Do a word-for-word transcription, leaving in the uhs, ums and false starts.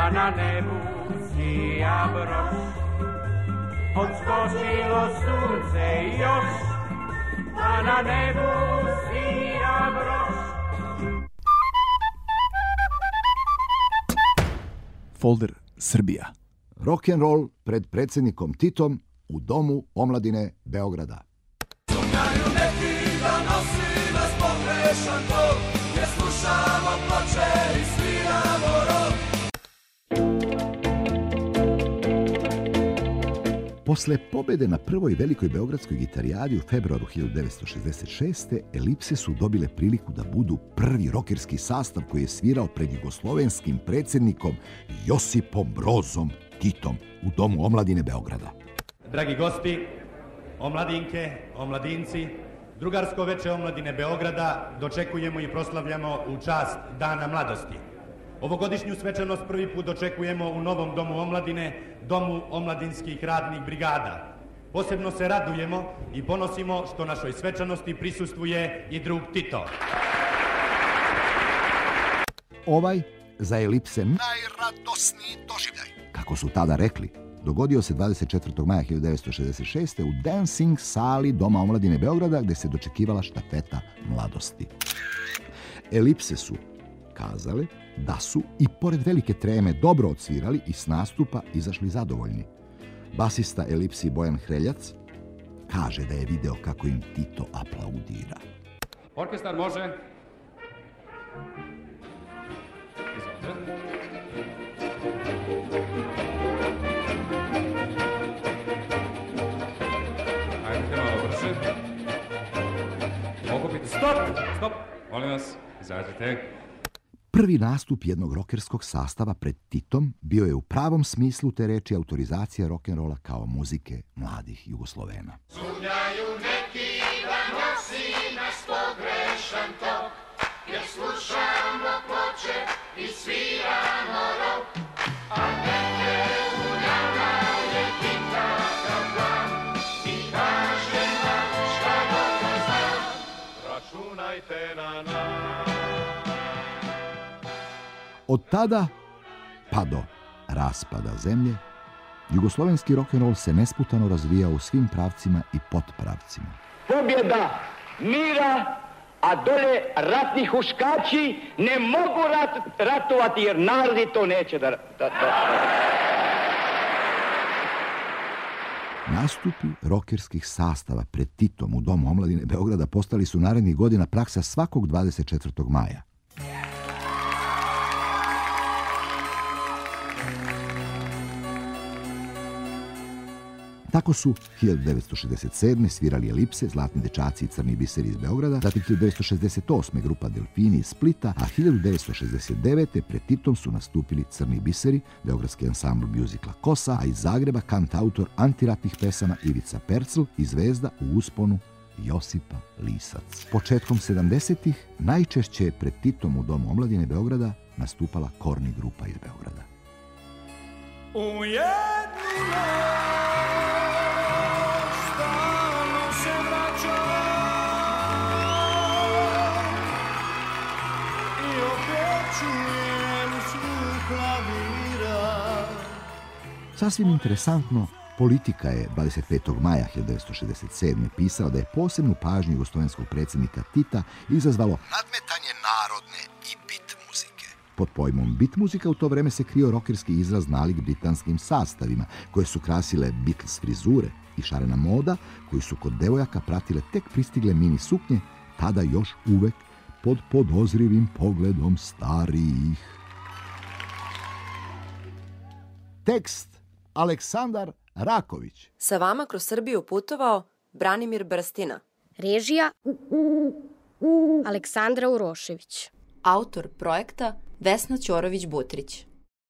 pa na nebu sija broš. Odskočilo sunce još, pa na nebu sija broš. Folder Srbija. Rock'n'roll pred predsjednikom Titom u Domu omladine Beograda. Sumnjaju neki da nosi nas pogrešan tok, jer slušamo ploče i sviramo rock. Posle pobjede na prvoj velikoj beogradskoj gitarijadi u februaru hiljadu devetsto šezdeset šeste. Elipse su dobile priliku da budu prvi rokerski sastav koji je svirao pred jugoslovenskim predsjednikom Josipom Brozom Titom u Domu omladine Beograda. Dragi gosti, omladinke, omladinci, drugarsko veče omladine Beograda dočekujemo i proslavljamo u čast Dana mladosti. Ovogodišnju svečanost prvi put dočekujemo u novom Domu omladine, Domu omladinskih radnih brigada. Posebno se radujemo i ponosimo što našoj svečanosti prisustvuje i drug Tito. Ovaj za Elipse najradosniji doživljaj, kako su tada rekli, dogodio se dvadeset četvrtog maja hiljadu devetsto šezdeset šeste. u Dancing sali Doma omladine Beograda, gdje se dočekivala štafeta mladosti. Elipse su kazale da su i pored velike treme dobro odsvirali i s nastupa izašli zadovoljni. Basista Elipsi Bojan Hreljac kaže da je video kako im Tito aplaudira. Orkestar može. Izvolite. Ajde, malo brže. Mogu biti... Stop! Stop! Molim vas, izađite. Prvi nastup jednog rokerskog sastava pred Titom bio je u pravom smislu te reči autorizacija rock'n'rolla kao muzike mladih Jugoslovena. Sumnjaju neki da nosi nas pogrešan tok, jer slušamo ploče i sviramo rock. A neke u nama je Titakav plan i kaže nam šta god ne znam, računajte na nas. Od tada pa do raspada zemlje, jugoslovenski rock'n'roll se nesputano razvijao u svim pravcima i potpravcima. Pobjeda mira, a dole ratni huškači ne mogu rat, ratovati jer narodi to neće da... da, da. Nastupi rokerskih sastava pred Titom u Domu omladine Beograda postali su narednih godina praksa svakog dvadeset četvrtog maja. Tako su hiljadu devetsto šezdeset sedme. svirali Elipse, Zlatni dečaci i Crni biseri iz Beograda, zatim hiljadu devetsto šezdeset osme. grupa Delfini iz Splita, a hiljadu devetsto šezdeset devete. pred Titom su nastupili Crni biseri, beogradski ansambl mjuzikla Kosa, a iz Zagreba kantautor antiratnih pesama Ivica Percl i zvezda u usponu Josipa Lisac. Početkom sedamdesetih najčešće je pred Titom u Domu omladine Beograda nastupala Korni grupa iz Beograda. U jednu noć stalno se vraćam i opet čujem zvuk klavira. Sasvim interesantno, Politika je dvadeset petog maja hiljadu devetsto šezdeset sedme. pisao da je posebnu pažnju jugoslovenskog predsjednika Tita izazvalo nadmetanje narodne i bit muzike. Pod pojmom bit muzika u to vreme se krio rokerski izraz nalik britanskim sastavima, koje su krasile Beatles frizure i šarena moda, koju su kod devojaka pratile tek pristigle mini suknje, tada još uvek pod podozrivim pogledom starijih. Tekst Aleksandar Raković. Sa vama kroz Srbiju putovao Branimir Brstina. Režija Aleksandra Urošević. Autor projekta Vesna Ćorović-Butrić.